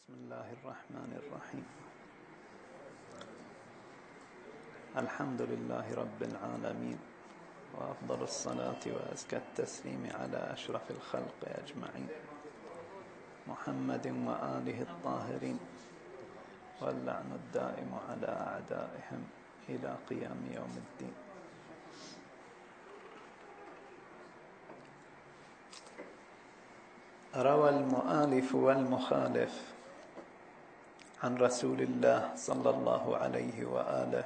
بسم الله الرحمن الرحيم. الحمد لله رب العالمين، وأفضل الصلاة وأزكى التسليم على أشرف الخلق أجمعين، محمد وآله الطاهرين، واللعن الدائم على أعدائهم إلى قيام يوم الدين. روى المؤلف والمخالف عن رسول الله صلى الله عليه وآله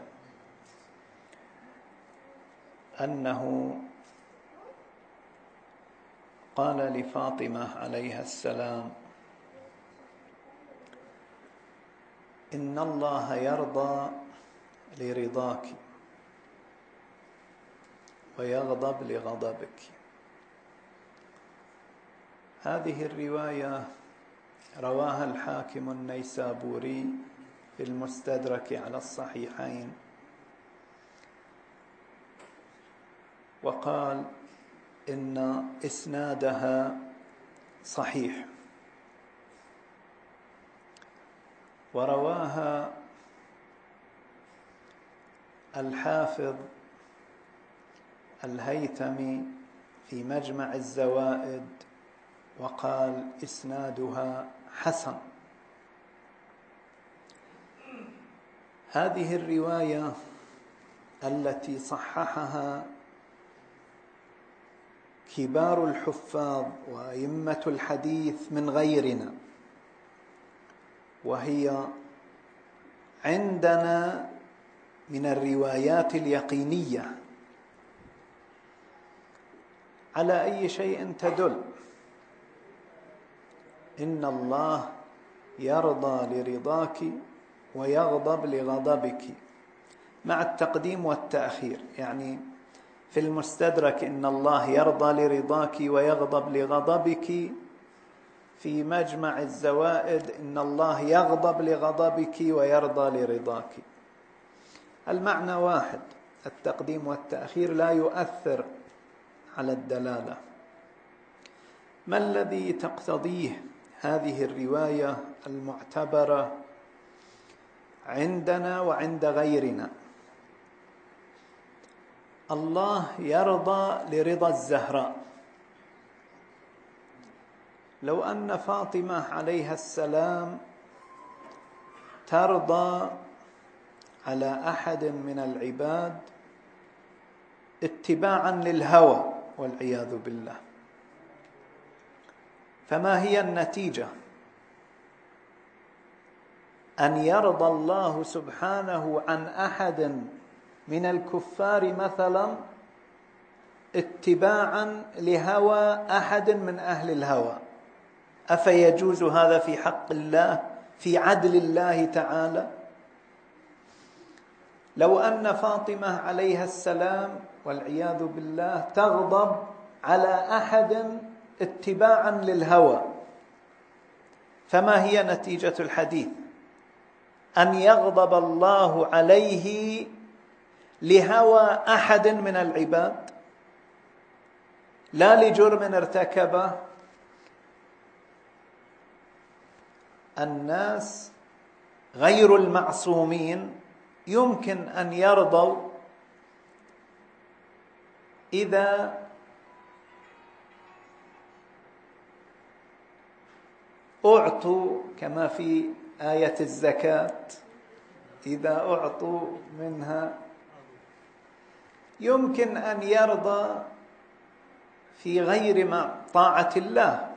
أنه قال لفاطمة عليها السلام: إن الله يرضى لرضاك ويغضب لغضبك. هذه الرواية رواها الحاكم النيسابوري في المستدرك على الصحيحين، وقال إن إسنادها صحيح. ورواها الحافظ الهيثمي في مجمع الزوائد وقال إسنادها حسن. هذه الرواية التي صححها كبار الحفاظ وأئمة الحديث من غيرنا، وهي عندنا من الروايات اليقينية، على أي شيء تدل؟ إن الله يرضى لرضاك ويغضب لغضبك، مع التقديم والتأخير. يعني في المستدرك إن الله يرضى لرضاك ويغضب لغضبك، في مجمع الزوائد إن الله يغضب لغضبك ويرضى لرضاك. المعنى واحد، التقديم والتأخير لا يؤثر على الدلالة. ما الذي تقتضيه هذه الرواية المعتبرة عندنا وعند غيرنا؟ الله يرضى لرضا الزهراء. لو أن فاطمة عليها السلام ترضى على أحد من العباد اتباعا للهوى والعياذ بالله، فما هي النتيجة؟ أن يرضى الله سبحانه عن أحد من الكفار مثلا اتباعا لهوى أحد من أهل الهوى. أفيجوز هذا في حق الله، في عدل الله تعالى؟ لو أن فاطمة عليها السلام والعياذ بالله تغضب على أحد اتباعا للهوى، فما هي نتيجة الحديث؟ أن يغضب الله عليه لهوى أحد من العباد، لا لجرم ارتكبه. الناس غير المعصومين يمكن أن يرضوا إذا أعطوا، كما في آية الزكاة، إذا أعطوا منها. يمكن أن يرضى في غير ما طاعة الله،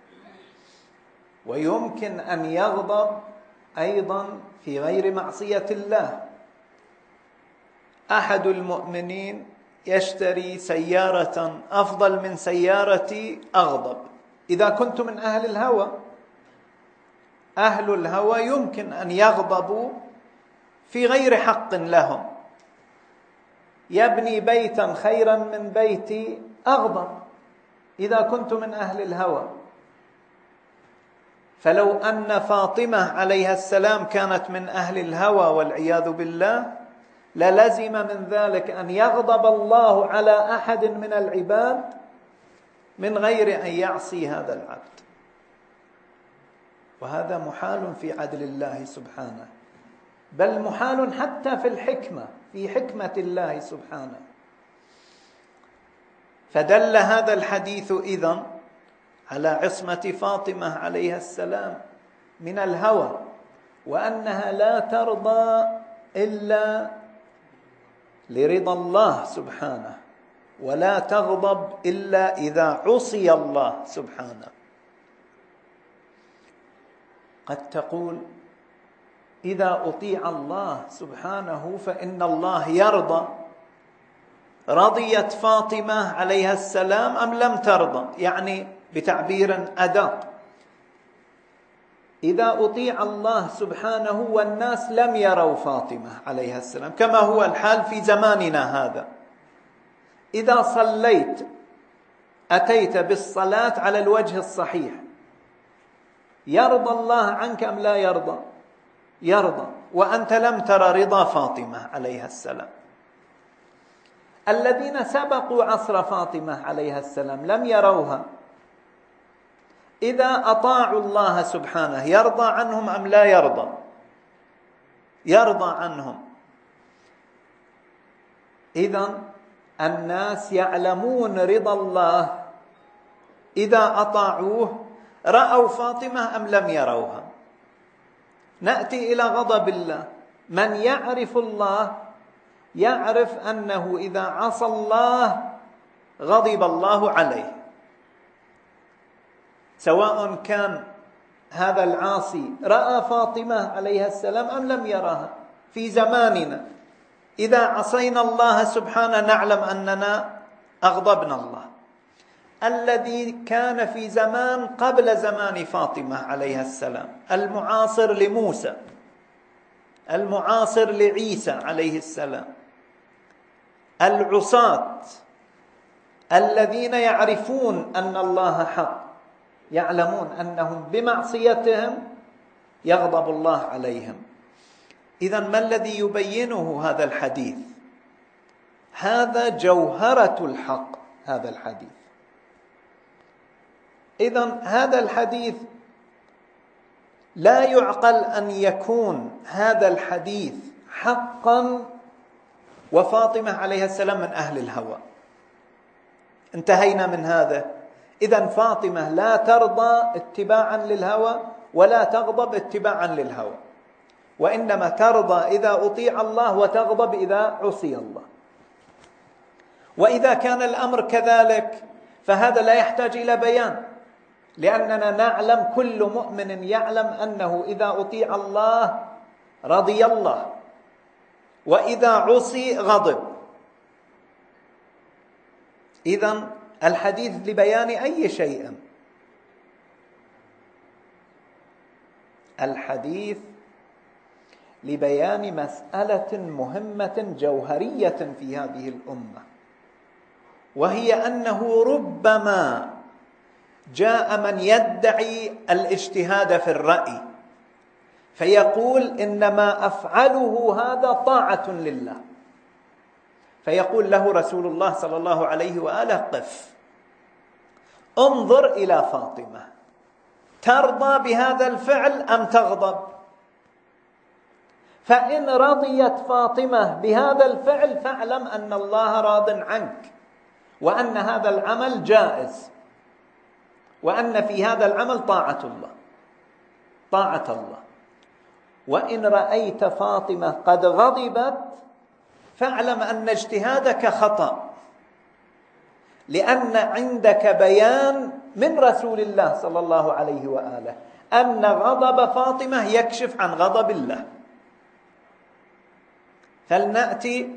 ويمكن أن يغضب أيضا في غير معصية الله. أحد المؤمنين يشتري سيارة أفضل من سيارتي، أغضب إذا كنت من أهل الهوى. أهل الهوى يمكن أن يغضبوا في غير حق لهم. يبني بيتا خيرا من بيتي، أغضب إذا كنت من أهل الهوى. فلو أن فاطمة عليها السلام كانت من أهل الهوى والعياذ بالله، للزم من ذلك أن يغضب الله على أحد من العباد من غير أن يعصي هذا العبد. وهذا محال في عدل الله سبحانه، بل محال حتى في الحكمة، في حكمة الله سبحانه. فدل هذا الحديث إذن على عصمة فاطمة عليها السلام من الهوى، وأنها لا ترضى إلا لرضا الله سبحانه، ولا تغضب إلا إذا عصي الله سبحانه. قد تقول إذا أطيع الله سبحانه فإن الله يرضى، رضيت فاطمة عليها السلام أم لم ترضى؟ يعني بتعبير أدق، إذا أطيع الله سبحانه والناس لم يروا فاطمة عليها السلام كما هو الحال في زماننا هذا، إذا صليت أتيت بالصلاة على الوجه الصحيح، يرضى الله عنك أم لا يرضى؟ يرضى، وأنت لم ترى رضا فاطمة عليها السلام. الذين سبقوا عصر فاطمة عليها السلام لم يروها، إذا أطاعوا الله سبحانه يرضى عنهم أم لا يرضى؟ يرضى عنهم. إذن الناس يعلمون رضا الله إذا أطاعوه، رأوا فاطمة أم لم يروها. نأتي إلى غضب الله، من يعرف الله يعرف أنه إذا عصى الله غضب الله عليه، سواء كان هذا العاصي رأى فاطمة عليها السلام أم لم يرها. في زماننا إذا عصينا الله سبحانه نعلم أننا أغضبنا الله. الذي كان في زمان قبل زمان فاطمة عليها السلام، المعاصر لموسى، المعاصر لعيسى عليه السلام، العصاة الذين يعرفون أن الله حق، يعلمون أنهم بمعصيتهم يغضب الله عليهم. إذن ما الذي يبينه هذا الحديث؟ هذا جوهرة الحق هذا الحديث. إذن هذا الحديث لا يعقل أن يكون هذا الحديث حقا وفاطمة عليها السلام من أهل الهوى. انتهينا من هذا. إذن فاطمة لا ترضى اتباعا للهوى ولا تغضب اتباعا للهوى، وإنما ترضى إذا أطيع الله وتغضب إذا عصي الله. وإذا كان الأمر كذلك فهذا لا يحتاج إلى بيان، لأننا نعلم، كل مؤمن يعلم أنه إذا أطيع الله رضي الله، وإذا عصي غضب. إذن الحديث لبيان أي شيء؟ الحديث لبيان مسألة مهمة جوهرية في هذه الأمة، وهي أنه ربما جاء من يدعي الاجتهاد في الرأي فيقول إنما أفعله هذا طاعة لله، فيقول له رسول الله صلى الله عليه وآله قف، انظر إلى فاطمة، ترضى بهذا الفعل أم تغضب؟ فإن رضيت فاطمة بهذا الفعل فاعلم أن الله راض عنك، وأن هذا العمل جائز، وأن في هذا العمل طاعة الله، طاعة الله. وإن رأيت فاطمة قد غضبت فاعلم أن اجتهادك خطأ، لأن عندك بيان من رسول الله صلى الله عليه وآله أن غضب فاطمة يكشف عن غضب الله. فلنأتي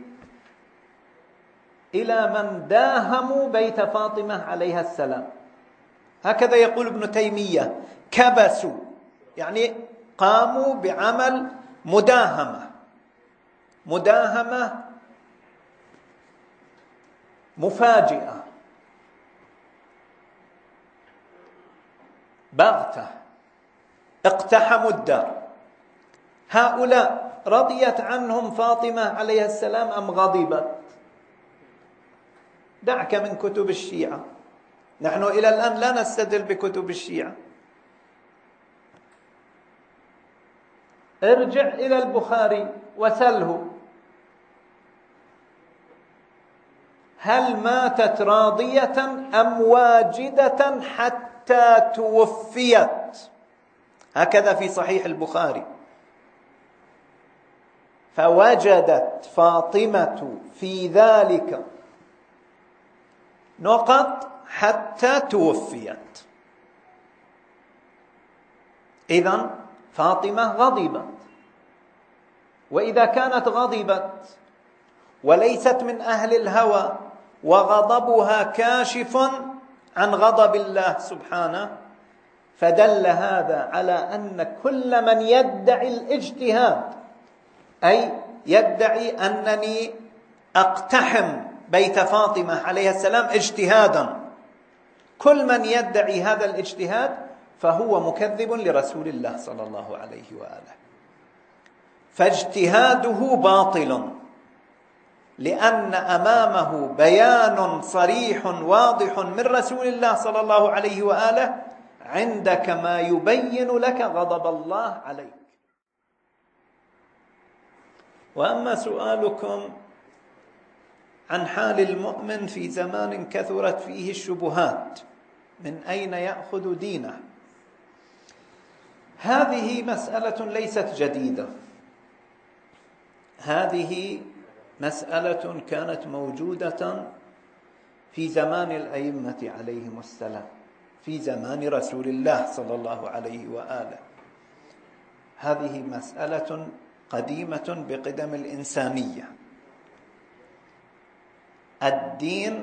إلى من داهموا بيت فاطمة عليها السلام. هكذا يقول ابن تيمية: كبسوا، يعني قاموا بعمل مداهمة، مداهمة مفاجئة، بغتة، اقتحموا الدار. هؤلاء رضيت عنهم فاطمة عليها السلام أم غضبت؟ دعك من كتب الشيعة، نحن إلى الآن لا نستدل بكتب الشيعة، ارجع إلى البخاري وسله هل ماتت راضية أم واجدة حتى توفيت؟ هكذا في صحيح البخاري. فوجدت فاطمة في ذلك نقط حتى توفيت. إذن فاطمة غضبت، وإذا كانت غضبت وليست من أهل الهوى وغضبها كاشف عن غضب الله سبحانه، فدل هذا على أن كل من يدعي الاجتهاد، أي يدعي أنني أقتحم بيت فاطمة عليه السلام اجتهادا، كل من يدعي هذا الاجتهاد فهو مكذب لرسول الله صلى الله عليه وآله، فاجتهاده باطل، لأن أمامه بيان صريح واضح من رسول الله صلى الله عليه وآله عندك ما يبين لك غضب الله عليك. وأما سؤالكم عن حال المؤمن في زمان كثرت فيه الشبهات، من أين يأخذ دينه؟ هذه مسألة ليست جديدة، هذه مسألة كانت موجودة في زمان الأئمة عليهم السلام، في زمان رسول الله صلى الله عليه وآله. هذه مسألة قديمة بقدم الإنسانية. الدين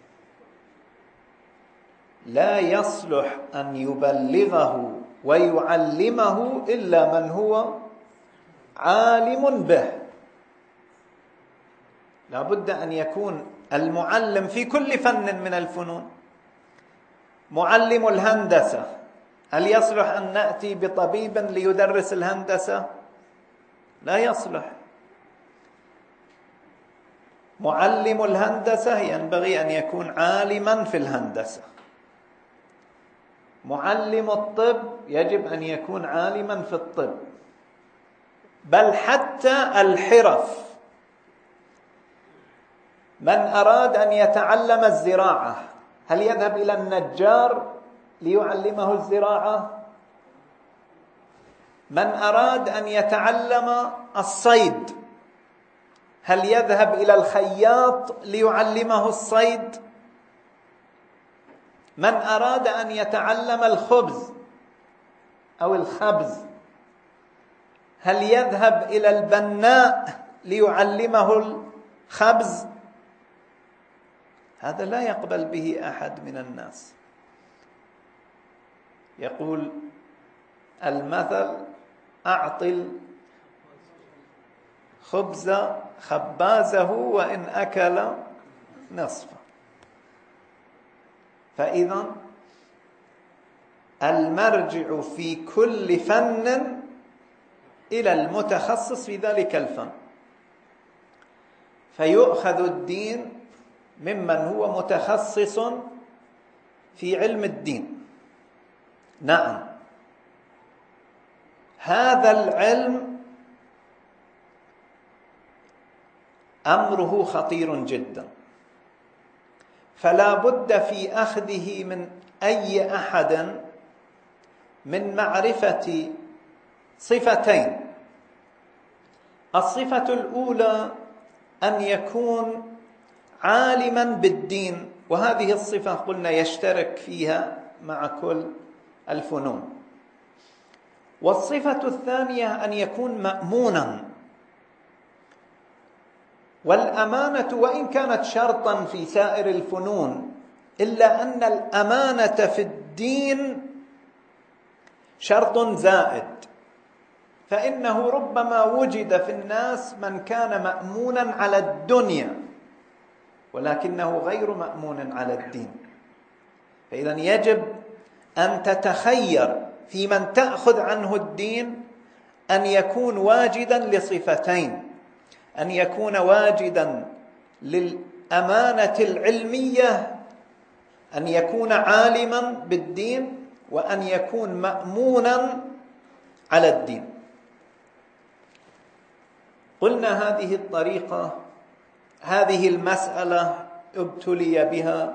لا يصلح أن يبلغه ويعلمه إلا من هو عالم به. لا بد أن يكون المعلم في كل فن من الفنون. معلم الهندسة، هل يصلح أن نأتي بطبيب ليدرس الهندسة؟ لا يصلح. معلم الهندسة ينبغي أن يكون عالما في الهندسة. معلم الطب يجب أن يكون عالما في الطب، بل حتى الحرف. من أراد أن يتعلم الزراعة هل يذهب إلى النجار ليعلمه الزراعة؟ من أراد أن يتعلم الصيد هل يذهب إلى الخياط ليعلمه الصيد؟ من أراد أن يتعلم الخبز أو الخبز هل يذهب إلى البناء ليعلمه الخبز؟ هذا لا يقبل به أحد من الناس. يقول المثل: أعط الخبز خبازه وإن أكل نصفه. فإذا المرجع في كل فن إلى المتخصص في ذلك الفن، فيؤخذ الدين ممن هو متخصص في علم الدين. نعم، هذا العلم أمره خطير جدا، فلا بد في أخذه من أي أحد من معرفة صفتين. الصفة الأولى أن يكون عالما بالدين، وهذه الصفة قلنا يشترك فيها مع كل الفنون. والصفة الثانية أن يكون مأمونا. والأمانة وإن كانت شرطا في سائر الفنون، إلا أن الأمانة في الدين شرط زائد، فإنه ربما وجد في الناس من كان مأمونا على الدنيا ولكنه غير مأمون على الدين. فإذا يجب أن تتخير في من تأخذ عنه الدين أن يكون واجدا لصفتين: أن يكون واجدا للأمانة العلمية، أن يكون عالما بالدين، وأن يكون مأمونا على الدين. قلنا هذه الطريقة، هذه المسألة ابتلي بها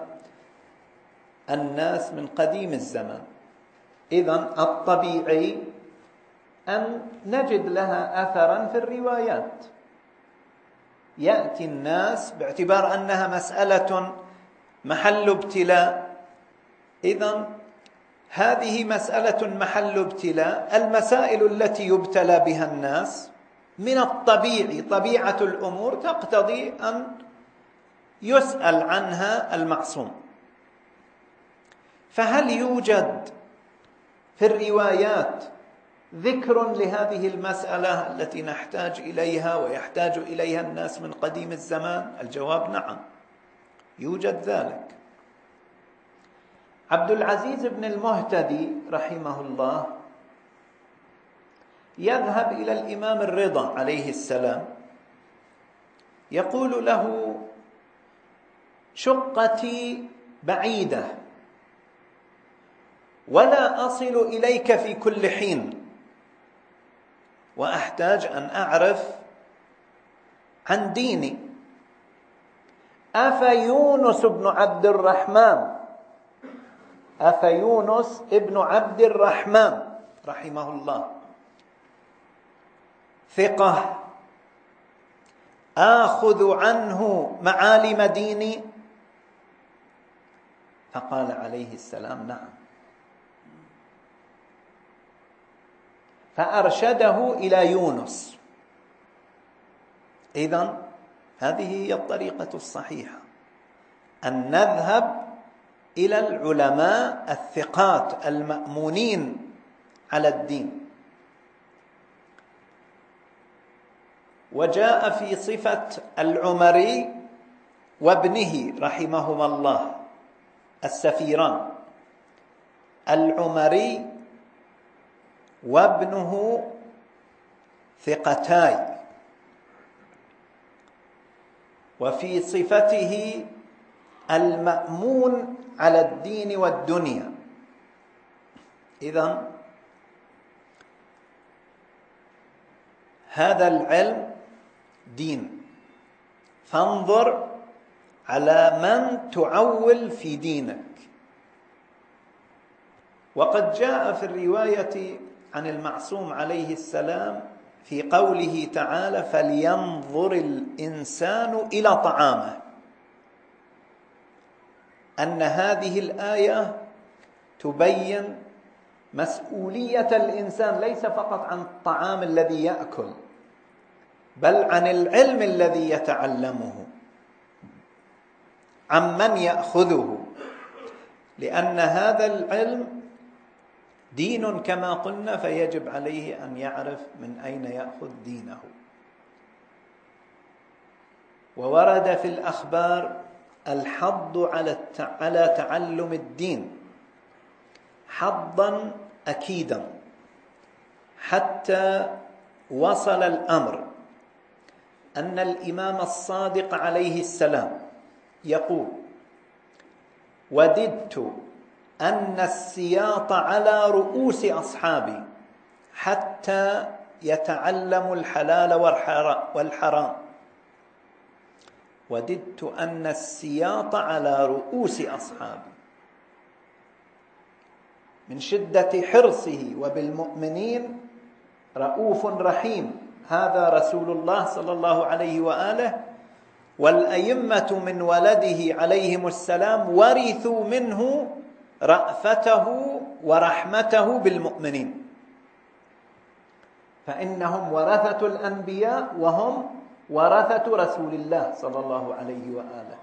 الناس من قديم الزمان. إذن الطبيعي أن نجد لها أثرا في الروايات. يأتي الناس باعتبار أنها مسألة محل ابتلاء، إذن هذه مسألة محل ابتلاء. المسائل التي يبتلى بها الناس من الطبيعي، طبيعة الأمور تقتضي أن يسأل عنها المعصوم. فهل يوجد في الروايات ذكر لهذه المسألة التي نحتاج إليها ويحتاج إليها الناس من قديم الزمان؟ الجواب نعم، يوجد ذلك. عبد العزيز بن المهتدي رحمه الله يذهب إلى الإمام الرضا عليه السلام، يقول له: شقتي بعيدة ولا أصل إليك في كل حين، وأحتاج أن أعرف عن ديني. أفيونس بن عبد الرحمن رحمه الله ثقة آخذ عنه معالم ديني؟ فقال عليه السلام: نعم. فأرشده إلى يونس. إذن هذه هي الطريقة الصحيحة، أن نذهب إلى العلماء الثقات المأمونين على الدين. وجاء في صفة العمري وابنه رحمهما الله السفيران، العمري وابنه ثقتاي، وفي صفته المأمون على الدين والدنيا. إذن هذا العلم دين، فانظر على من تعول في دينك. وقد جاء في الرواية عن المعصوم عليه السلام في قوله تعالى: فلينظر الإنسان إلى طعامه، أن هذه الآية تبين مسؤولية الإنسان ليس فقط عن الطعام الذي يأكل، بل عن العلم الذي يتعلمه، عن من يأخذه، لأن هذا العلم دين كما قلنا، فيجب عليه أن يعرف من أين يأخذ دينه. وورد في الأخبار الحض على تعلم الدين حضا أكيدا، حتى وصل الأمر أن الإمام الصادق عليه السلام يقول: وددت أن السياط على رؤوس أصحابي حتى يتعلموا الحلال والحرام. وددت أن السياط على رؤوس أصحابي، من شدة حرصه وبالمؤمنين رؤوف رحيم. هذا رسول الله صلى الله عليه وآله، والأئمة من ولده عليهم السلام ورثوا منه رأفته ورحمته بالمؤمنين، فإنهم ورثة الأنبياء وهم ورثة رسول الله صلى الله عليه وآله.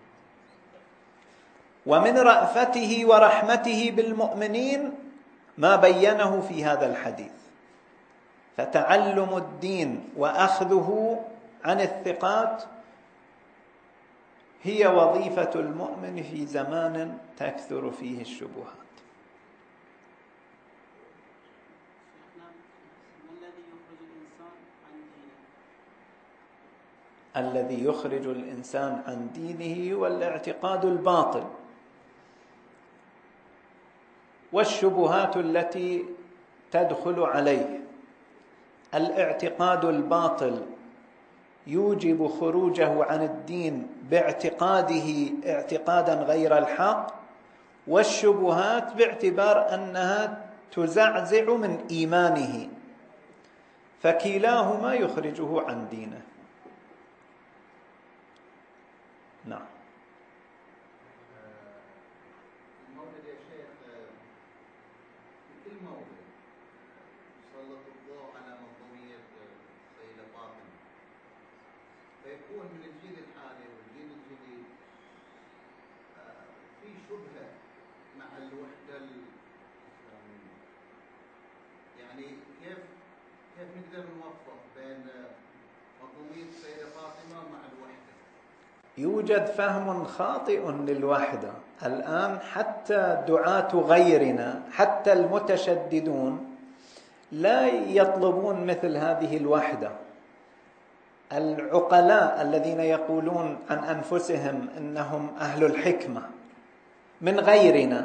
ومن رأفته ورحمته بالمؤمنين ما بينه في هذا الحديث. فتعلم الدين وأخذه عن الثقات هي وظيفة المؤمن في زمان تكثر فيه الشبهات. الذي يخرج الإنسان عن دينه هو الاعتقاد الباطل والشبهات التي تدخل عليه. الاعتقاد الباطل يوجب خروجه عن الدين باعتقاده اعتقادا غير الحق، والشبهات باعتبار أنها تزعزع من إيمانه، فكلاهما يخرجه عن دينه. نعم. المولد يا شيخ، في كل مولد يسلط الضوء على منظومية السيدة فاطمة، فيكون من الجيل الحالي والجيل الجديد في شبهة مع الوحدة الإسلامية. يعني كيف نقدر نوفق بين منظومية السيدة فاطمة مع الوحدة؟ يوجد فهم خاطئ للوحدة الآن. حتى دعاة غيرنا، حتى المتشددون، لا يطلبون مثل هذه الوحدة. العقلاء الذين يقولون عن أنفسهم إنهم أهل الحكمة من غيرنا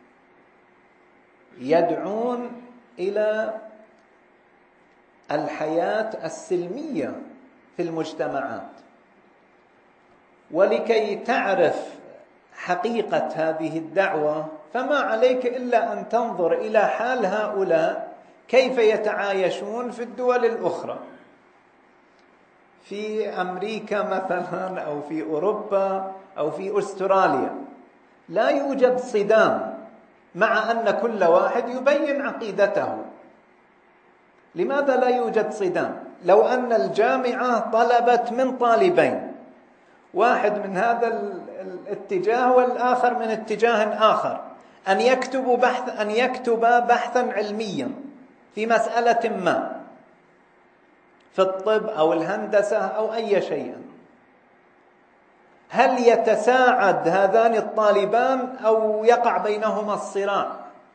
يدعون إلى الحياة السلمية في المجتمعات. ولكي تعرف حقيقة هذه الدعوة فما عليك إلا أن تنظر إلى حال هؤلاء كيف يتعايشون في الدول الأخرى، في أمريكا مثلا أو في أوروبا أو في أستراليا. لا يوجد صدام، مع أن كل واحد يبين عقيدته. لماذا لا يوجد صدام؟ لو أن الجامعة طلبت من طالبين، واحد من هذا الاتجاه والآخر من اتجاه آخر، أن يكتبا بحثا علميا في مسألة ما، في الطب أو الهندسة أو أي شيء، هل يتساعد هذان الطالبان أو يقع بينهما الصراع؟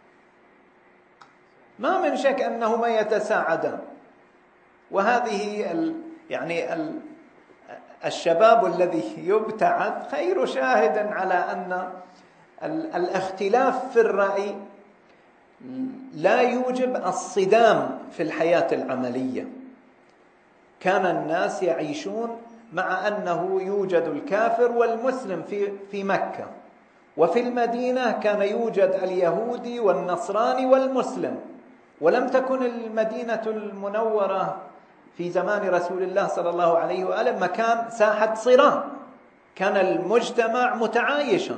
ما من شك أنهما يتساعدان. وهذه يعني الشباب الذي يبتعد خير شاهد على أن الاختلاف في الرأي لا يوجب الصدام في الحياة العملية. كان الناس يعيشون مع أنه يوجد الكافر والمسلم في مكة، وفي المدينة كان يوجد اليهودي والنصراني والمسلم، ولم تكن المدينة المنورة في زمان رسول الله صلى الله عليه وآله مكان ساحة صراع، كان المجتمع متعايشا.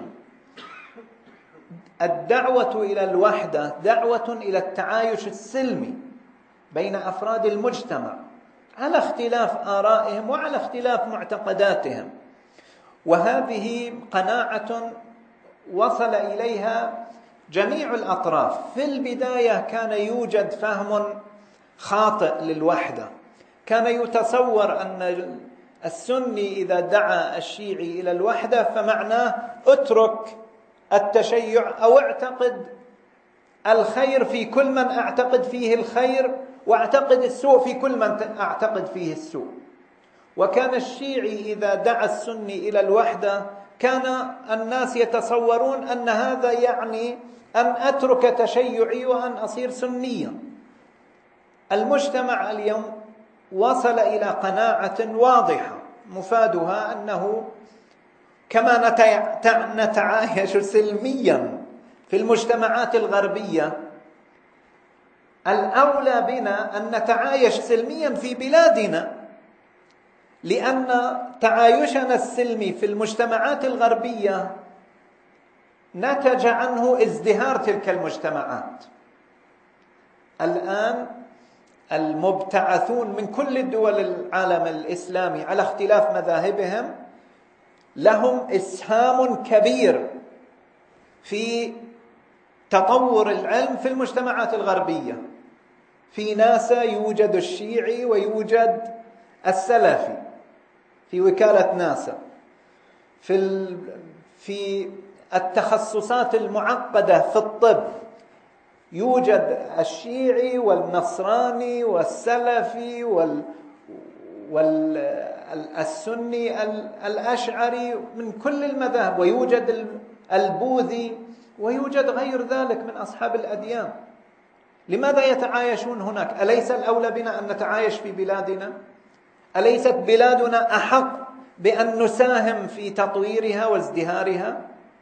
الدعوة إلى الوحدة دعوة إلى التعايش السلمي بين أفراد المجتمع على اختلاف آرائهم وعلى اختلاف معتقداتهم. وهذه قناعة وصل إليها جميع الأطراف. في البداية كان يوجد فهم خاطئ للوحدة، كان يتصور أن السني إذا دعا الشيعي إلى الوحدة فمعناه اترك التشيع أو اعتقد الخير في كل من أعتقد فيه الخير، واعتقد السوء في كل من أعتقد فيه السوء. وكان الشيعي إذا دعا السني إلى الوحدة كان الناس يتصورون أن هذا يعني أن أترك تشيعي وأن أصير سنيا. المجتمع اليوم وصل إلى قناعة واضحة مفادها أنه كما نتعايش سلميا في المجتمعات الغربية، الأولى بنا أن نتعايش سلميا في بلادنا، لأن تعايشنا السلمي في المجتمعات الغربية نتج عنه ازدهار تلك المجتمعات. الآن المبتعثون من كل الدول العالم الإسلامي على اختلاف مذاهبهم لهم إسهام كبير في تطور العلم في المجتمعات الغربية. في ناسا يوجد الشيعي ويوجد السلفي في وكالة ناسا. في التخصصات المعقدة في الطب يوجد الشيعي والنصراني والسلفي والسني الأشعري من كل المذاهب، ويوجد البوذي، ويوجد غير ذلك من أصحاب الأديان. لماذا يتعايشون هناك؟ أليس الأولى بنا أن نتعايش في بلادنا؟ أليست بلادنا أحق بأن نساهم في تطويرها وازدهارها؟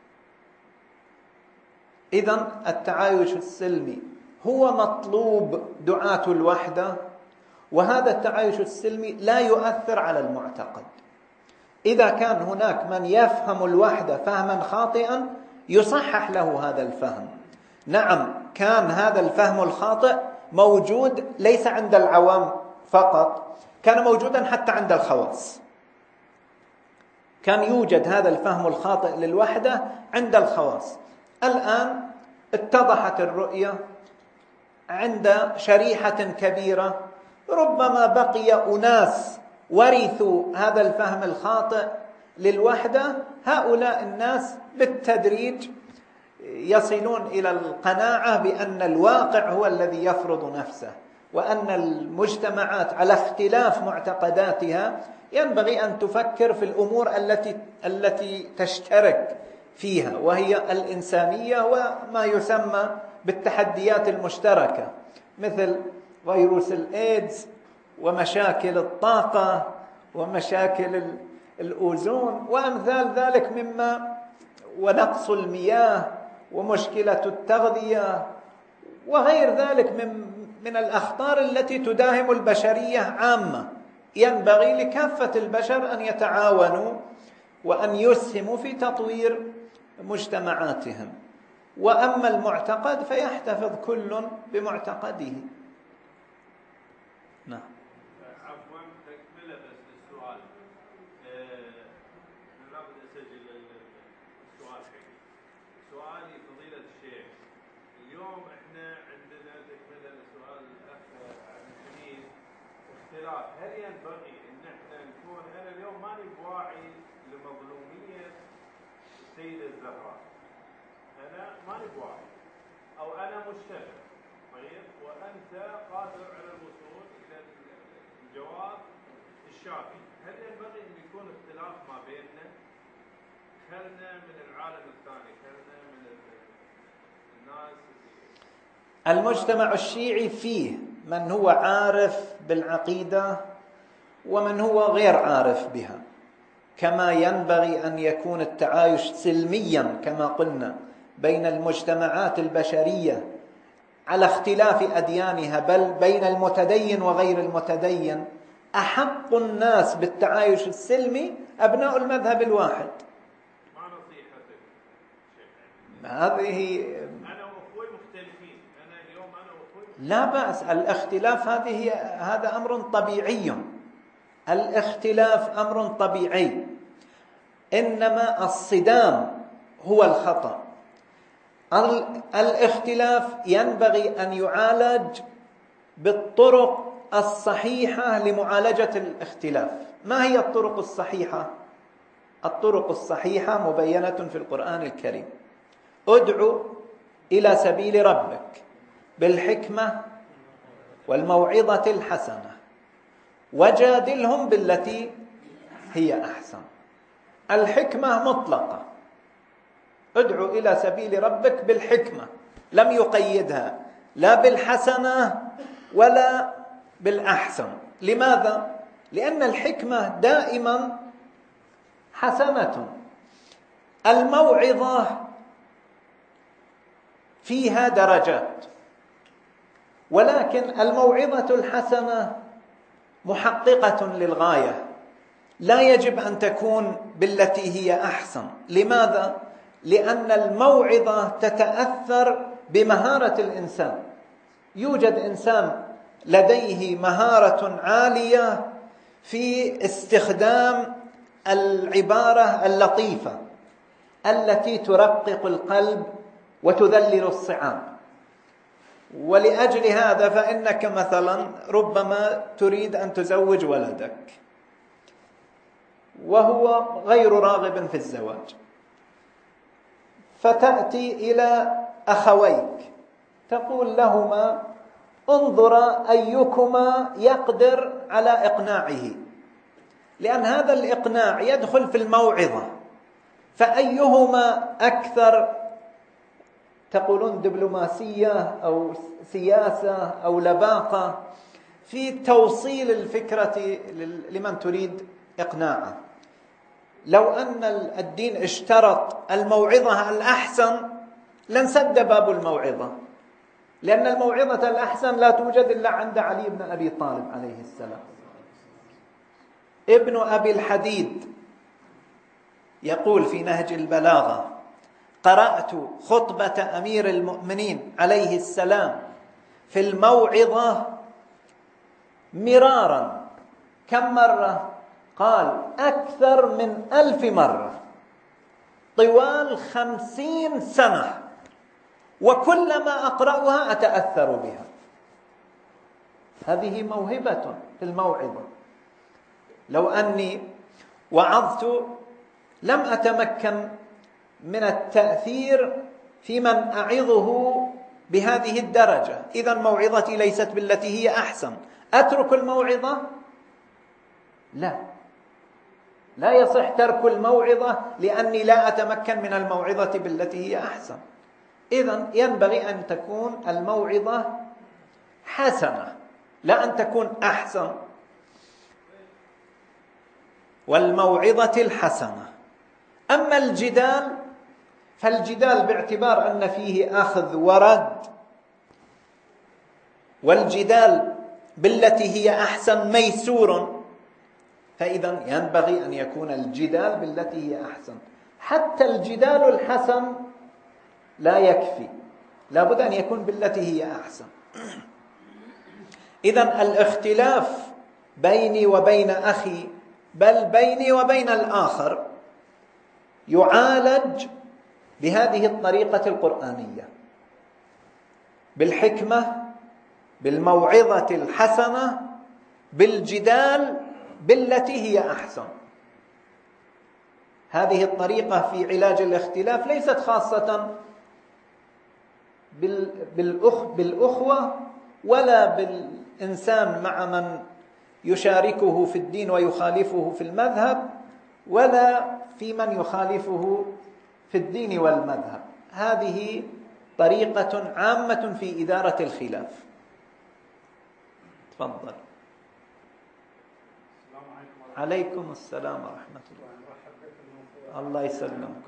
إذن التعايش السلمي هو مطلوب دعاة الوحدة، وهذا التعايش السلمي لا يؤثر على المعتقد. إذا كان هناك من يفهم الوحدة فهما خاطئا يصحح له هذا الفهم. نعم، كان هذا الفهم الخاطئ موجود ليس عند العوام فقط، كان موجودا حتى عند الخواص. كان يوجد هذا الفهم الخاطئ للوحدة عند الخواص. الآن اتضحت الرؤية عند شريحة كبيرة، ربما بقي أناس ورثوا هذا الفهم الخاطئ للوحدة. هؤلاء الناس بالتدريج يصلون إلى القناعة بأن الواقع هو الذي يفرض نفسه، وأن المجتمعات على اختلاف معتقداتها ينبغي أن تفكر في الأمور التي تشترك فيها، وهي الإنسانية وما يسمى بالتحديات المشتركة، مثل فيروس الإيدز ومشاكل الطاقة ومشاكل الأوزون وأمثال ذلك مما، ونقص المياه ومشكلة التغذية وغير ذلك من الأخطار التي تداهم البشرية عامة. ينبغي لكافة البشر أن يتعاونوا وأن يسهموا في تطوير مجتمعاتهم. وأما المعتقد فيحتفظ كل بمعتقده. نعم. عفوا تكملة بس للسؤال. أنا بدي أسجل السؤال حقي. سؤالي فضيلة الشيخ، اليوم إحنا عندنا تكملة لسؤال الأخ عبد الحميد، اختلاف. هل ينبغي إن إحنا نكون، أنا اليوم ماني بواعي لمظلومية السيدة الزهراء، أنا ماني بواعي، أو أنا مشتبه، طيب، وأنت قادر على الوصول إلى الجواب الشافي. هل ينبغي أن يكون اختلاف ما بيننا؟ خلنا من العالم الثاني، خلنا من الناس. المجتمع الشيعي فيه من هو عارف بالعقيدة ومن هو غير عارف بها، كما ينبغي أن يكون التعايش سلميا كما قلنا بين المجتمعات البشرية على اختلاف أديانها، بل بين المتدين وغير المتدين. أحق الناس بالتعايش السلمي أبناء المذهب الواحد. ما نصيحتك شيخ؟ هذه أنا وأخوي مختلفين، أنا اليوم أنا وأخوي مختلفين. لا بأس، الاختلاف هذا أمر طبيعي، الاختلاف أمر طبيعي، إنما الصدام هو الخطأ. الاختلاف ينبغي أن يعالج بالطرق الصحيحة لمعالجة الاختلاف. ما هي الطرق الصحيحة؟ الطرق الصحيحة مبينة في القرآن الكريم: ادع إلى سبيل ربك بالحكمة والموعظة الحسنة وجادلهم بالتي هي أحسن. الحكمة مطلقة، ادعو إلى سبيل ربك بالحكمة، لم يقيدها لا بالحسنة ولا بالأحسن. لماذا؟ لأن الحكمة دائما حسنة. الموعظة فيها درجات، ولكن الموعظة الحسنة محققة للغاية، لا يجب أن تكون بالتي هي أحسن. لماذا؟ لأن الموعظة تتأثر بمهارة الإنسان. يوجد إنسان لديه مهارة عالية في استخدام العبارة اللطيفة التي ترقق القلب وتذلل الصعاب، ولأجل هذا فإنك مثلا ربما تريد أن تزوج ولدك وهو غير راغب في الزواج، فتأتي إلى أخويك تقول لهما: انظر أيكما يقدر على إقناعه، لأن هذا الإقناع يدخل في الموعظة، فأيهما أكثر تقولون دبلوماسية أو سياسة أو لباقة، في توصيل الفكرة لمن تريد إقناعه. لو أن الدين اشترط الموعظة الأحسن لانسد باب الموعظة، لأن الموعظة الأحسن لا توجد إلا عند علي بن أبي طالب عليه السلام. ابن أبي الحديد يقول في نهج البلاغة: قرأت خطبة أمير المؤمنين عليه السلام في الموعظة مرارا. كم مرة؟ قال: أكثر من 1000 مرة طوال 50 سنة، وكلما أقرأها أتأثر بها. هذه موهبة في الموعظة. لو أني وعظت لم أتمكن من التأثير في من أعظه بهذه الدرجة، إذا موعظتي ليست بالتي هي أحسن. أترك الموعظة؟ لا يصح ترك الموعظة لأني لا أتمكن من الموعظة بالتي هي أحسن. إذن ينبغي أن تكون الموعظة حسنة، لا أن تكون أحسن. والموعظة الحسنة. أما الجدال فالجدال باعتبار أن فيه أخذ ورد، والجدال بالتي هي أحسن ميسور، فإذا ينبغي أن يكون الجدال بالتي هي أحسن. حتى الجدال الحسن لا يكفي، لا بد أن يكون بالتي هي أحسن. إذا الاختلاف بيني وبين أخي، بل بيني وبين الآخر، يعالج بهذه الطريقة القرآنية، بالحكمة، بالموعظة الحسنة، بالجدال بالتي هي أحسن. هذه الطريقة في علاج الاختلاف ليست خاصة بالأخوة ولا بالإنسان مع من يشاركه في الدين ويخالفه في المذهب، ولا في من يخالفه في الدين والمذهب. هذه طريقة عامة في إدارة الخلاف. تفضل. عليكم السلام ورحمة الله. الله يسلمكم.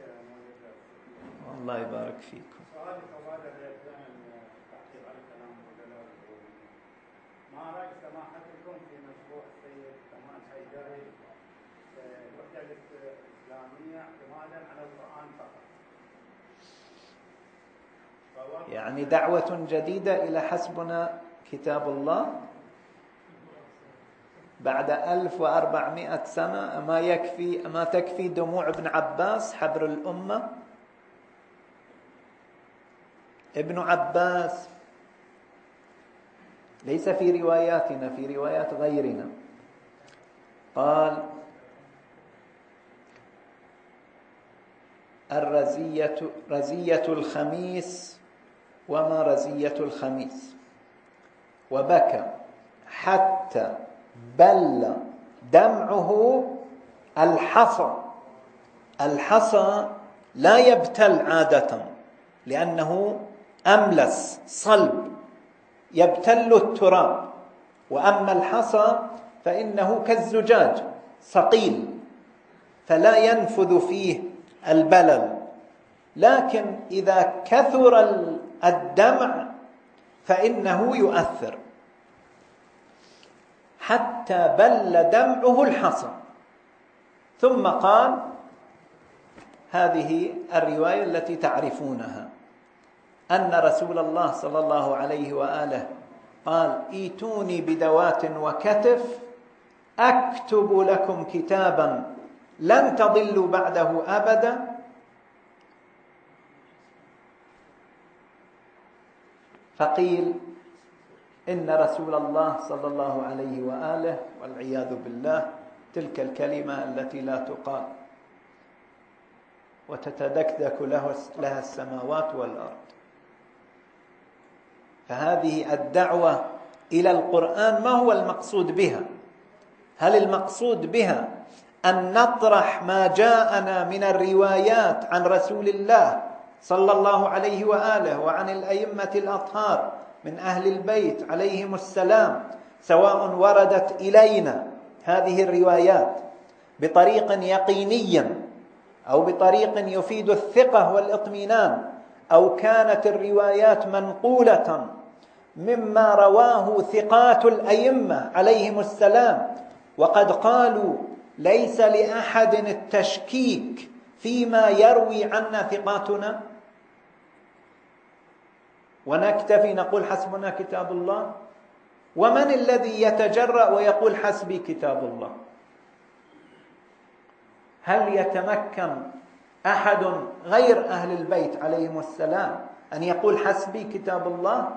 الله يبارك فيكم. ما رأي سماحتكم في مشروع السيد كمال حيدري الوحدة الإسلامية اعتمادا على القرآن فقط؟ يعني دعوة جديدة إلى حسبنا كتاب الله بعد 1400 سنة. أما تكفي دموع ابن عباس حبر الأمة؟ ابن عباس ليس في رواياتنا، في روايات غيرنا، قال: رزية الخميس وما رزية الخميس، وبكى حتى بل دمعه الحصى. الحصى لا يبتل عادة لأنه أملس صلب، يبتل التراب، وأما الحصى فإنه كالزجاج ثقيل فلا ينفذ فيه البلل، لكن إذا كثر الدمع فإنه يؤثر. حتى بل دمعه الحصى. ثم قال هذه الرواية التي تعرفونها، أن رسول الله صلى الله عليه وآله قال: ايتوني بدوات وكتف أكتب لكم كتابا لن تضلوا بعده أبدا. فقيل إن رسول الله صلى الله عليه وآله والعياذ بالله تلك الكلمة التي لا تقال وتتدكدك لها السماوات والأرض. فهذه الدعوة إلى القرآن ما هو المقصود بها؟ هل المقصود بها أن نطرح ما جاءنا من الروايات عن رسول الله صلى الله عليه وآله وعن الأئمة الأطهار من أهل البيت عليهم السلام، سواء وردت إلينا هذه الروايات بطريق يقيني أو بطريق يفيد الثقة والاطمئنان، أو كانت الروايات منقولة مما رواه ثقات الأئمة عليهم السلام وقد قالوا ليس لأحد التشكيك فيما يروي عنا ثقاتنا، ونكتفي نقول حسبنا كتاب الله. ومن الذي يتجرأ ويقول حسبي كتاب الله؟ هل يتمكن أحد غير أهل البيت عليهم السلام أن يقول حسبي كتاب الله؟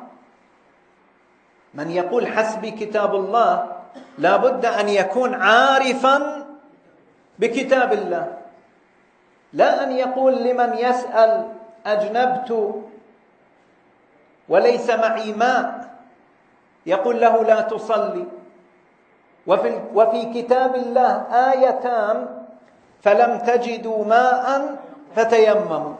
من يقول حسبي كتاب الله لا بد أن يكون عارفا بكتاب الله، لا أن يقول لمن يسأل أجنبت وليس معي ماء يقول له لا تصلي. وفي كتاب الله آيتان فلم تجدوا ماء فتيمموا،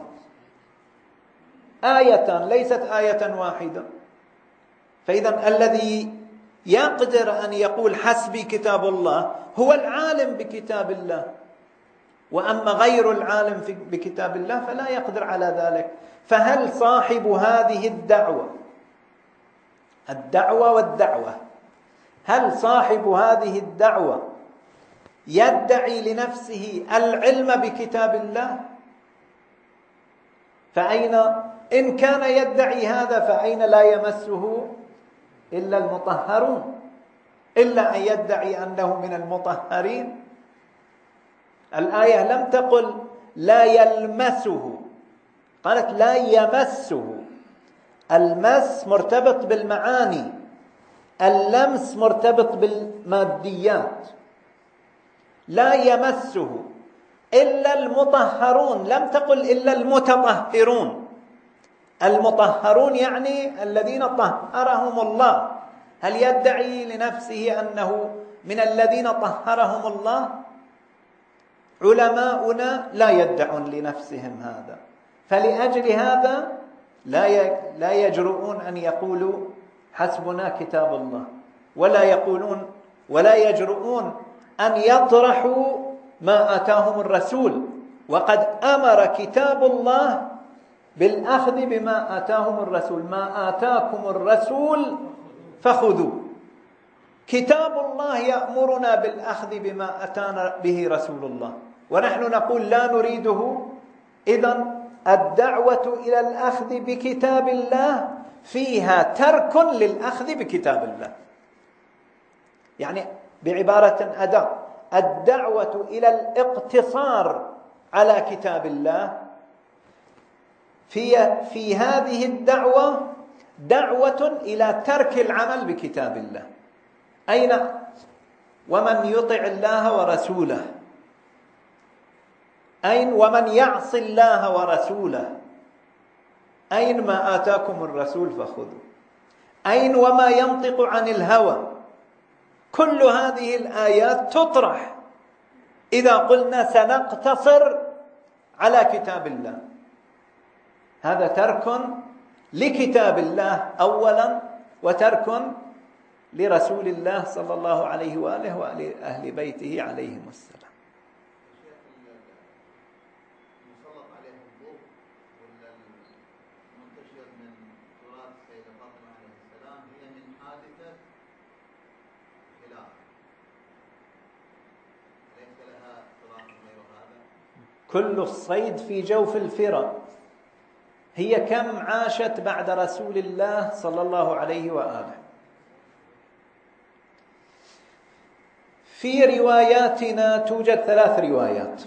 آيتان ليست آية واحدة. فإذا الذي يقدر أن يقول حسبي كتاب الله هو العالم بكتاب الله، وأما غير العالم بكتاب الله فلا يقدر على ذلك. فهل صاحب هذه الدعوة والدعوة، هل صاحب هذه الدعوة يدعي لنفسه العلم بكتاب الله؟ فأين إن كان يدعي هذا فأين لا يمسه إلا المطهرون، إلا أن يدعي أنه من المطهرين. الآية لم تقل لا يلمسه، قالت لا يمسه. المس مرتبط بالمعاني، اللمس مرتبط بالماديات. لا يمسه إلا المطهرون، لم تقل إلا المتطهرون. المطهرون يعني الذين طهرهم الله. هل يدعي لنفسه أنه من الذين طهرهم الله؟ علماؤنا لا يدعون لنفسهم هذا، فلأجل هذا لا يجرؤون أن يقولوا حسبنا كتاب الله، ولا يجرؤون أن يطرحوا ما آتاهم الرسول، وقد أمر كتاب الله بالأخذ بما آتاهم الرسول. ما آتاكم الرسول فخذوا. كتاب الله يأمرنا بالأخذ بما أتانا به رسول الله، ونحن نقول لا نريده. إذن الدعوة إلى الأخذ بكتاب الله فيها ترك للأخذ بكتاب الله. يعني بعبارة أدق، الدعوة إلى الاقتصار على كتاب الله في هذه الدعوة دعوة إلى ترك العمل بكتاب الله. أين ومن يطع الله ورسوله؟ أين ومن يعص الله ورسوله؟ أين ما آتاكم الرسول فخذوا؟ أين وما ينطق عن الهوى؟ كل هذه الآيات تطرح إذا قلنا سنقتصر على كتاب الله. هذا ترك لكتاب الله أولا، وترك لرسول الله صلى الله عليه وآله وأهل بيته عليهم السلام. المسلط عليه الضوء ولا المنتشر من تراث السيدة فاطمة عليه السلام هي من حادثة خلاف، ليس لها تراث غير هذا. كل الصيد في جوف الفرا. هي كم عاشت بعد رسول الله صلى الله عليه وآله؟ في رواياتنا توجد 3 روايات،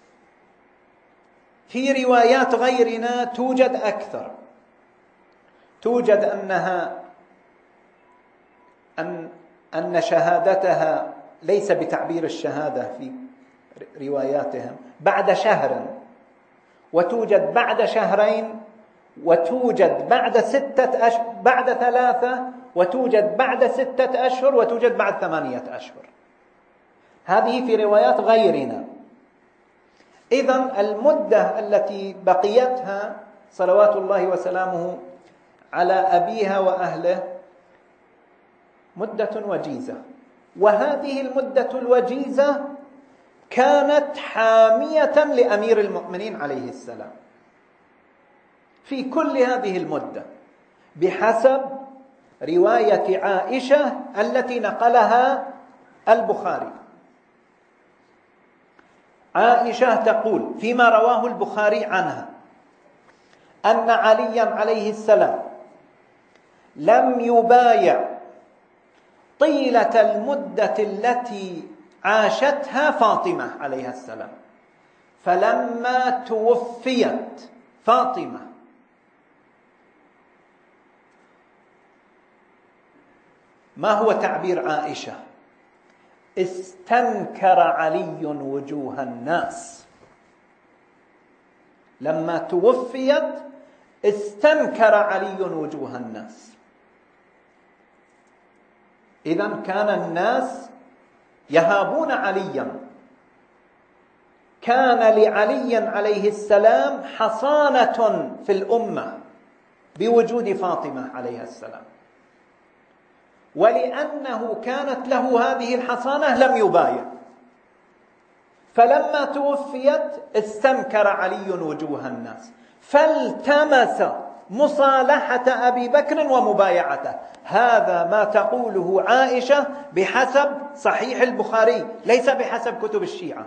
في روايات غيرنا توجد أكثر. توجد أن شهادتها ليس بتعبير الشهادة في رواياتهم بعد شهر، وتوجد بعد شهرين، وتوجد بعد 6 أشهر، بعد 3، وتوجد بعد 6 أشهر، وتوجد بعد 8 أشهر. هذه في روايات غيرنا. إذن المدة التي بقيتها صلوات الله وسلامه على أبيها وأهله مدة وجيزة، وهذه المدة الوجيزة كانت حامية لأمير المؤمنين عليه السلام في كل هذه المدة، بحسب رواية عائشة التي نقلها البخاري. عائشة تقول فيما رواه البخاري عنها أن عليا عليه السلام لم يبايع طيلة المدة التي عاشتها فاطمة عليها السلام، فلما توفيت فاطمة ما هو تعبير عائشة؟ استنكر علي وجوه الناس. لما توفيت استنكر علي وجوه الناس. إذن كان الناس يهابون عليا، كان لعلي عليه السلام حصانة في الأمة بوجود فاطمة عليها السلام، ولأنه كانت له هذه الحصانة لم يبايع، فلما توفيت استنكر علي وجوه الناس، فالتمس مصالحة أبي بكر ومبايعته. هذا ما تقوله عائشة بحسب صحيح البخاري، ليس بحسب كتب الشيعة.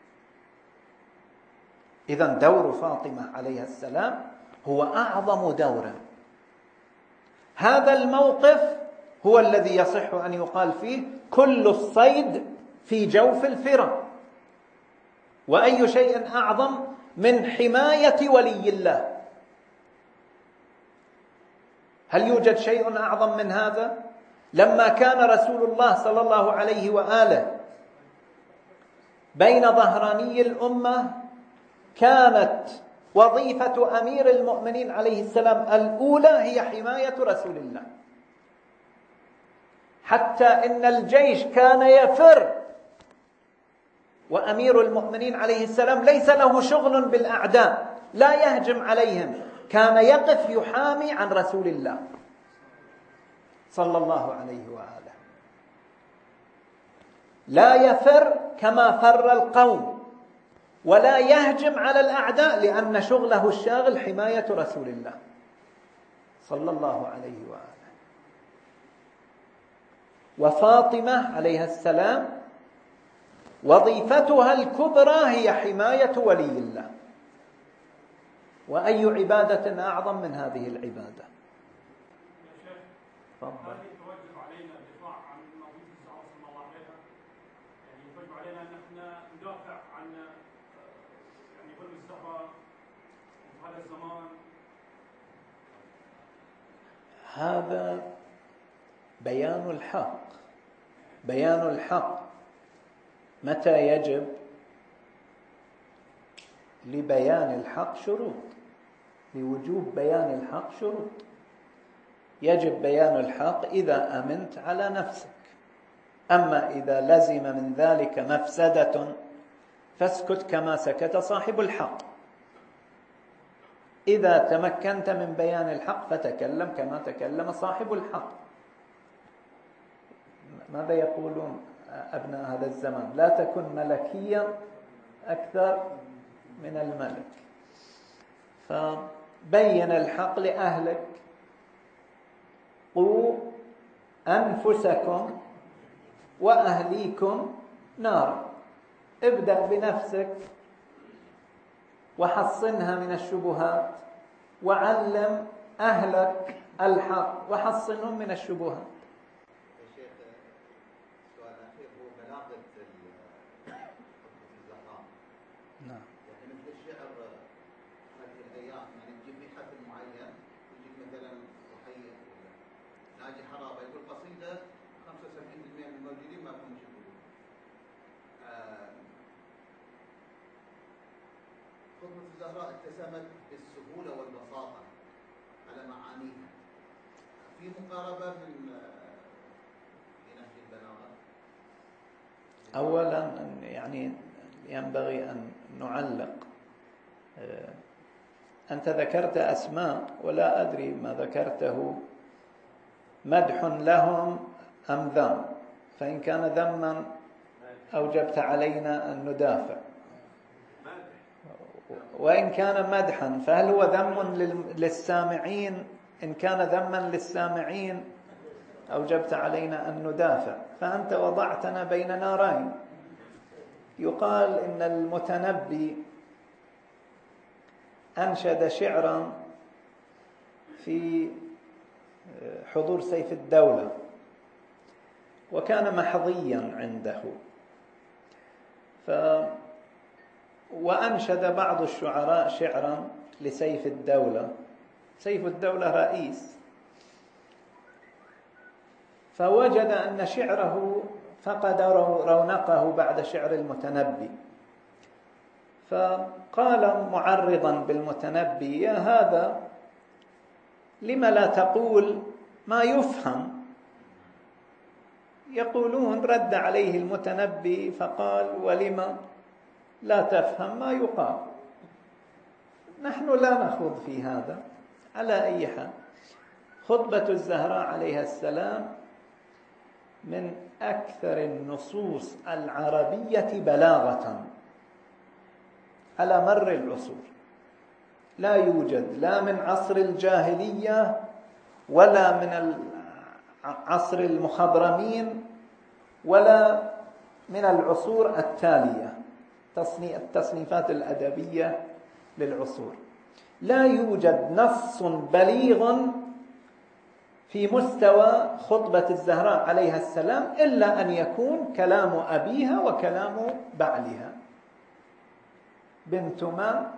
إذن دور فاطمة عليها السلام هو أعظم دور. هذا الموقف هو الذي يصح أن يقال فيه كل الصيد في جوف الفرة. وأي شيء أعظم من حماية ولي الله؟ هل يوجد شيء أعظم من هذا؟ لما كان رسول الله صلى الله عليه وآله بين ظهراني الأمة، كانت وظيفة أمير المؤمنين عليه السلام الأولى هي حماية رسول الله، حتى إن الجيش كان يفر، وأمير المؤمنين عليه السلام ليس له شغل بالأعداء، لا يهجم عليهم، كان يقف يحامي عن رسول الله صلى الله عليه وآله، لا يفر كما فر القوم، ولا يهجم على الأعداء، لأن شغله الشاغل حماية رسول الله صلى الله عليه وآله. وفاطمة عليها السلام وظيفتها الكبرى هي حماية ولي الله. وأي عبادة أعظم من هذه العبادة؟ هل يتوجب علينا الدفاع عن نظيف الصحابة صلى الله عليه وسلم؟ يعني يتوجب علينا أن احنا ندافع عن يعني ظلم الصحابة في هذا الزمان؟ هذا بيان الحق. بيان الحق متى يجب؟ لبيان الحق شروط، لوجوب بيان الحق شروط. يجب بيان الحق إذا أمنت على نفسك، أما إذا لزم من ذلك مفسدة فاسكت كما سكت صاحب الحق. إذا تمكنت من بيان الحق فتكلم كما تكلم صاحب الحق. ماذا يقولون أبناء هذا الزمان؟ لا تكن ملكيا أكثر من الملك. فبين الحق لأهلك، قوا أنفسكم وأهليكم نارا. ابدأ بنفسك وحصنها من الشبهات، وعلم أهلك الحق وحصنهم من الشبهات. يا شيخ، السؤال الأخير هو بلاغة الزهراء. نعم. يعني مثل الشعر هذه الأيام، يعني تجيب لي حفل معين، يجيب مثلا وحي ناجي حرابة يقول قصيدة 75% من الموجودين ما كانوا يقولون. خطبة الزهراء اتسمت بالسهولة والبساطة على معانيها. في مقاربة من في نهج البلاغة؟ أولا يعني ينبغي أن نعلق أنت ذكرت أسماء ولا أدري ما ذكرته مدح لهم أم ذم، فإن كان ذما أوجبت علينا أن ندافع، وإن كان مدحا فهل هو ذم للسامعين؟ إن كان ذما للسامعين أوجبت علينا أن ندافع، فأنت وضعتنا بين نارين. يقال إن المتنبي أنشد شعرا في حضور سيف الدولة وكان محظيا عنده، وأنشد بعض الشعراء شعرا لسيف الدولة. سيف الدولة رئيس، فوجد أن شعره فقد رونقه بعد شعر المتنبي، فقال معرضا بالمتنبي: يا هذا، لم لا تقول ما يفهم؟ يقولون رد عليه المتنبي فقال: ولم لا تفهم ما يقال؟ نحن لا نخوض في هذا. على أي حال، خطبة الزهراء عليها السلام من أكثر النصوص العربية بلاغة على مر العصور. لا يوجد لا من عصر الجاهلية ولا من عصر المخضرمين ولا من العصور التالية، التصنيفات الأدبية للعصور، لا يوجد نص بليغ في مستوى خطبة الزهراء عليها السلام إلا أن يكون كلام أبيها وكلام بعلها. بنت من،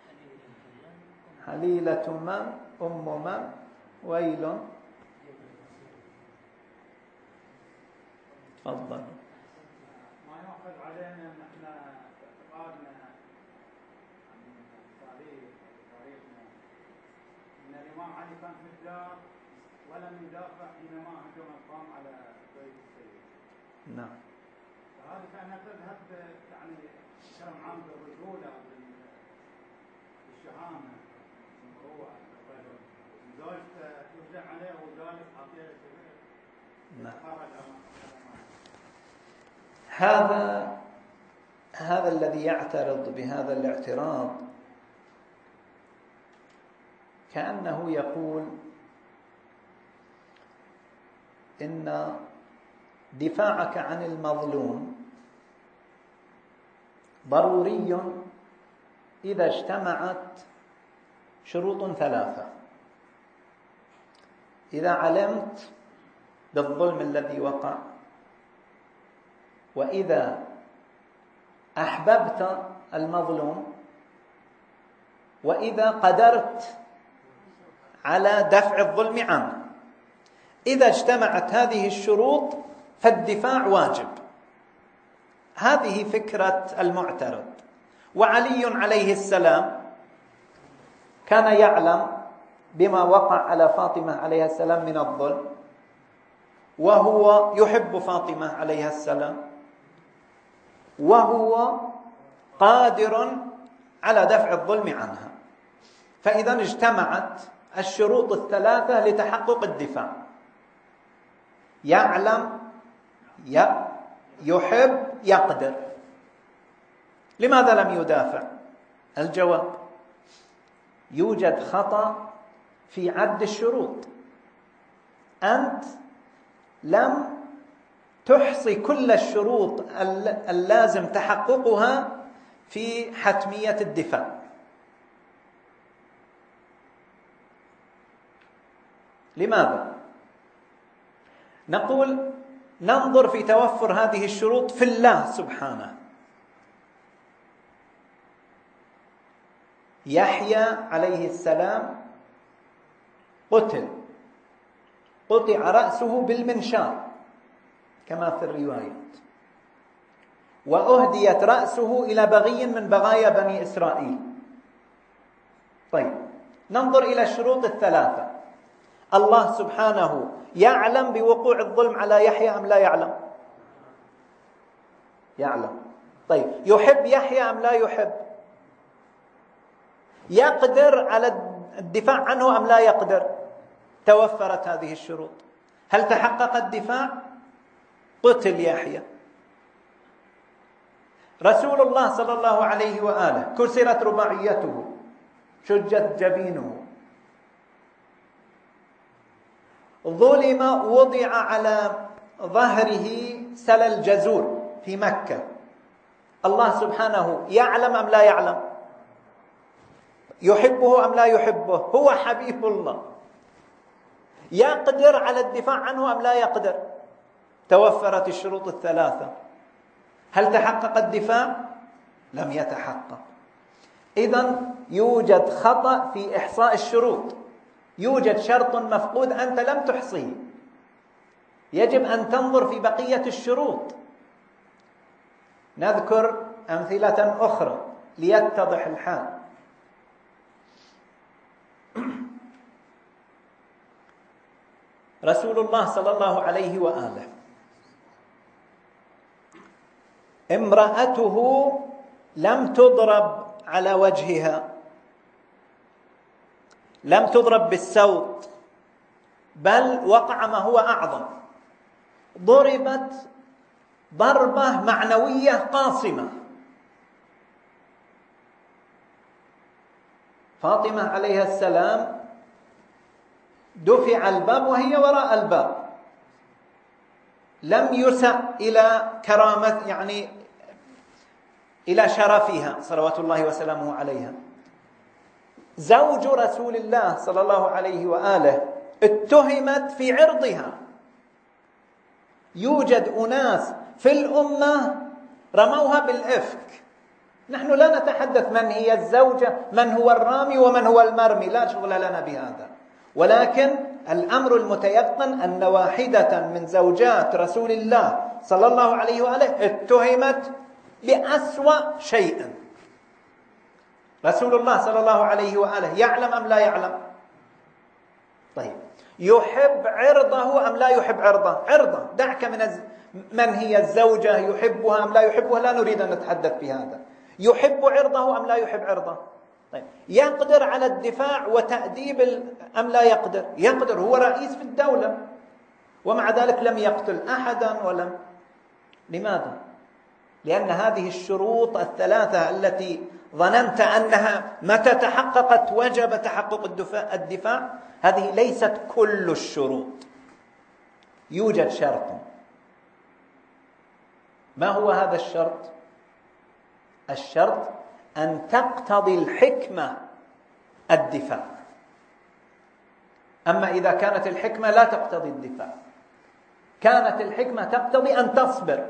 حليلة من، أم من، ويل. تفضل. ما يؤخذ علينا ان احنا اعتقادنا عن تاريخنا ان الامام علي كان في الدار ولم يدافع حينما هجم القوم على بيت السيد. نعم. فهذه كانها تذهب يعني كلام عام بالرجوله بالشهامه بالمروءه الرجل. زوجته يفزع عليه وجالس عطيه كبير. نعم. هذا الذي يعترض بهذا الاعتراض كأنه يقول إن دفاعك عن المظلوم ضروري إذا اجتمعت شروط ثلاثة: إذا علمت بالظلم الذي وقع، وإذا أحببت المظلوم، وإذا قدرت على دفع الظلم عنه. إذا اجتمعت هذه الشروط فالدفاع واجب. هذه فكرة المعترض. وعلي عليه السلام كان يعلم بما وقع على فاطمة عليها السلام من الظلم، وهو يحب فاطمة عليها السلام، وهو قادر على دفع الظلم عنها. فإذا اجتمعت الشروط الثلاثة لتحقق الدفاع: يعلم، يحب، يقدر. لماذا لم يدافع؟ الجواب: يوجد خطأ في عد الشروط. أنت لم تحصي كل الشروط اللازم تحققها في حتمية الدفاع. لماذا؟ نقول ننظر في توفر هذه الشروط في الله سبحانه. يحيى عليه السلام قطع رأسه بالمنشار كما في الروايات، وأهديت رأسه إلى بغي من بغايا بني إسرائيل. طيب، ننظر إلى الشروط الثلاثة. الله سبحانه يعلم بوقوع الظلم على يحيى أم لا يعلم؟ يعلم. طيب، يحب يحيى أم لا يحب؟ يقدر على الدفاع عنه أم لا يقدر؟ توفرت هذه الشروط. هل تحقق الدفاع؟ قتل يحيى. رسول الله صلى الله عليه وآله كسرت رباعيته، شجت جبينه، ظلم، وضع على ظهره سلل جزور في مكة. الله سبحانه يعلم أم لا يعلم؟ يحبه أم لا يحبه؟ هو حبيب الله، يقدر على الدفاع عنه أم لا يقدر؟ توفرت الشروط الثلاثة. هل تحقق الدفاع؟ لم يتحقق. إذن يوجد خطأ في إحصاء الشروط، يوجد شرط مفقود أنت لم تحصيه، يجب أن تنظر في بقية الشروط. نذكر أمثلة أخرى ليتضح الحال. رسول الله صلى الله عليه وآله امرأته لم تضرب على وجهها، لم تضرب بالسوط، بل وقع ما هو أعظم، ضربت ضربة معنوية قاصمة. فاطمة عليها السلام دفع الباب وهي وراء الباب، لم يسأ إلى كرامة، يعني إلى شرفها صلوات الله وسلامه عليها. زوج رسول الله صلى الله عليه وآله اتهمت في عرضها. يوجد أناس في الأمة رموها بالإفك. نحن لا نتحدث من هي الزوجة، من هو الرامي ومن هو المرمي، لا شغل لنا بهذا، ولكن الأمر المتيقن أن واحدة من زوجات رسول الله صلى الله عليه وآله اتهمت بأسوأ شيء. رسول الله صلى الله عليه وآله يعلم أم لا يعلم؟ طيب، يحب عرضه أم لا يحب عرضه؟ عرضه، دعك من هي الزوجة، يحبها أم لا يحبها، لا نريد أن نتحدث في هذا. يحب عرضه أم لا يحب عرضه؟ طيب، يقدر على الدفاع وتأديب أم لا يقدر؟ يقدر، هو رئيس في الدولة، ومع ذلك لم يقتل أحدا ولم. لماذا؟ لأن هذه الشروط الثلاثة التي ظننت أنها متى تحققت وجب تحقق الدفاع، هذه ليست كل الشروط. يوجد شرط. ما هو هذا الشرط؟ الشرط أن تقتضي الحكمة الدفاع. أما إذا كانت الحكمة لا تقتضي الدفاع، كانت الحكمة تقتضي أن تصبر،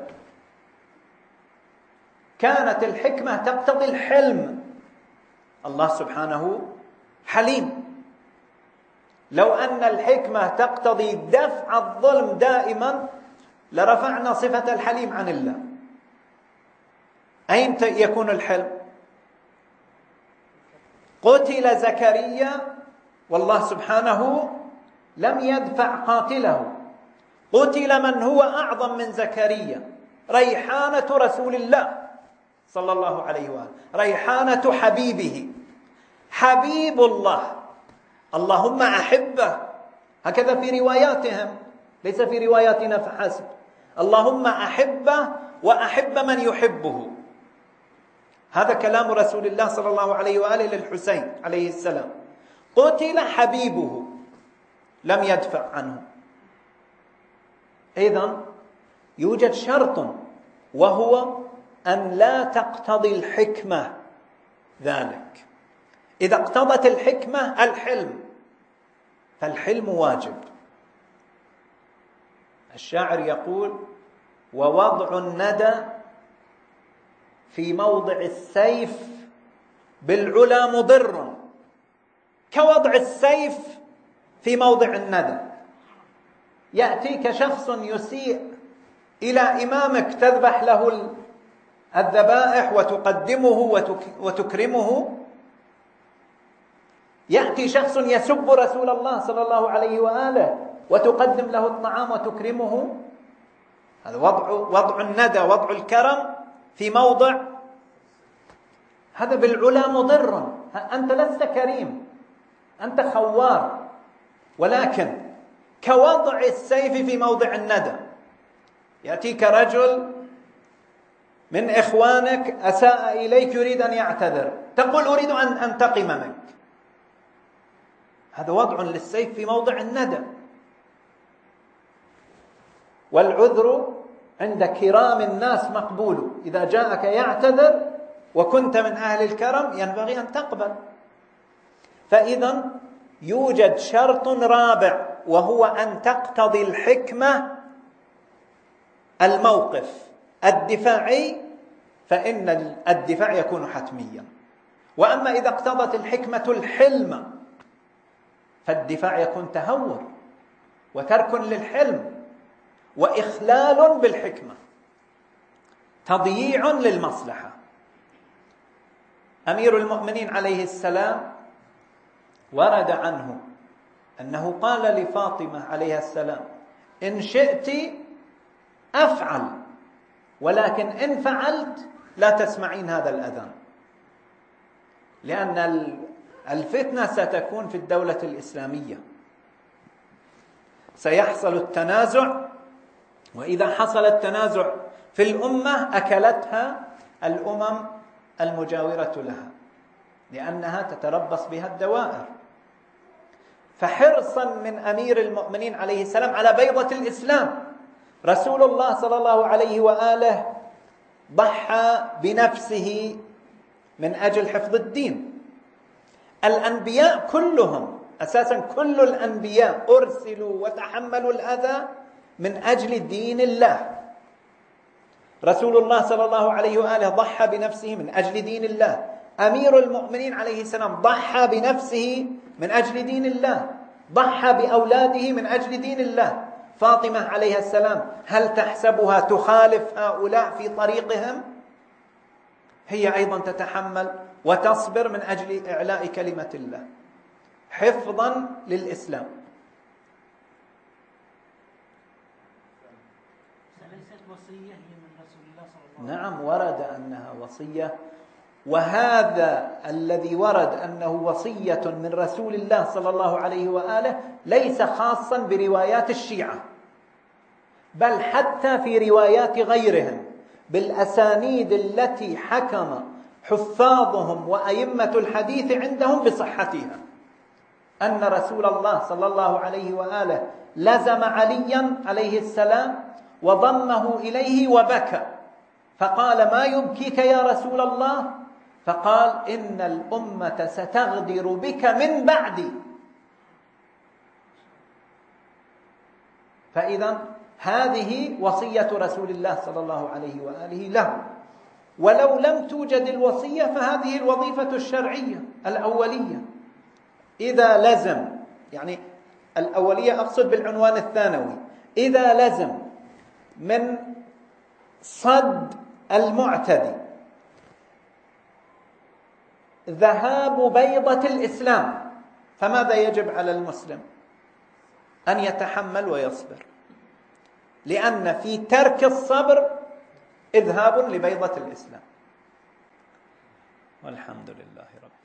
كانت الحكمة تقتضي الحلم. الله سبحانه حليم. لو أن الحكمة تقتضي دفع الظلم دائما لرفعنا صفة الحليم عن الله. أين يكون الحلم؟ قتل زكريا والله سبحانه لم يدفع قاتله، قتل من هو أعظم من زكريا، ريحانة رسول الله صلى الله عليه وآله، ريحانة حبيبه، حبيب الله، اللهم أحبه، هكذا في رواياتهم، ليس في رواياتنا فحسب. اللهم أحبه وأحب من يحبه. هذا كلام رسول الله صلى الله عليه وآله للحسين عليه السلام. قتل حبيبه لم يدفع عنه. إذن يوجد شرط، وهو أن لا تقتضي الحكمة ذلك. إذا اقتضت الحكمة الحلم، فالحلم واجب. الشاعر يقول: ووضع الندى في موضع السيف بالعلا مضر، كوضع السيف في موضع الندى. يأتيك شخص يسيء إلى إمامك، تذبح له الذبائح وتقدمه وتكرمه. يأتي شخص يسب رسول الله صلى الله عليه وآله وتقدم له الطعام وتكرمه. هذا وضع الندى، وضع الكرم في موضع، هذا بالعلا مضر. أنت لست كريم، أنت خوار، ولكن كوضع السيف في موضع الندى. يأتيك رجل من إخوانك أساء إليك يريد أن يعتذر، تقول أريد أن أنتقم منك. هذا وضع للسيف في موضع الندى. والعذر عند كرام الناس مقبول. إذا جاءك يعتذر وكنت من أهل الكرم ينبغي أن تقبل. فإذا يوجد شرط رابع، وهو أن تقتضي الحكمة الموقف الدفاعي، فإن الدفاع يكون حتميا. وأما إذا اقتضت الحكمة الحلم فالدفاع يكون تهور وترك للحلم وإخلال بالحكمة، تضييع للمصلحة. أمير المؤمنين عليه السلام ورد عنه أنه قال لفاطمة عليه السلام: إن شئت أفعل، ولكن إن فعلت لا تسمعين هذا الأذان، لأن الفتنة ستكون في الدولة الإسلامية، سيحصل التنازع، وإذا حصل التنازع في الأمة أكلتها الأمم المجاورة لها، لأنها تتربص بها الدوائر. فحرصا من أمير المؤمنين عليه السلام على بيضة الإسلام، رسول الله صلى الله عليه وآله ضحى بنفسه من أجل حفظ الدين. الأنبياء كلهم أساسا، كل الأنبياء أرسلوا وتحملوا الأذى من أجل دين الله. رسول الله صلى الله عليه وآله ضحى بنفسه من أجل دين الله. أمير المؤمنين عليه السلام ضحى بنفسه من أجل دين الله، ضحى بأولاده من أجل دين الله. فاطمة عليه السلام هل تحسبها تخالف هؤلاء في طريقهم؟ هي أيضا تتحمل وتصبر من أجل إعلاء كلمة الله حفظا للإسلام. ليست وصية من رسول الله صلى الله عليه وسلم؟ نعم، ورد أنها وصية، وهذا الذي ورد أنه وصية من رسول الله صلى الله عليه وآله ليس خاصا بروايات الشيعة، بل حتى في روايات غيرهم بالأسانيد التي حكم حفاظهم وأئمة الحديث عندهم بصحتها، أن رسول الله صلى الله عليه وآله لزم عليا عليه السلام وضمه إليه وبكى، فقال: ما يبكيك يا رسول الله؟ فقال: إن الأمة ستغدر بك من بعدي. فإذا هذه وصية رسول الله صلى الله عليه وآله له. ولو لم توجد الوصية فهذه الوظيفة الشرعية الأولية. إذا لزم، يعني الأولية أقصد بالعنوان الثانوي، إذا لزم من صد المعتدي ذهاب بيضة الإسلام، فماذا يجب على المسلم؟ أن يتحمل ويصبر، لأن في ترك الصبر إذهاب لبيضة الإسلام. والحمد لله رب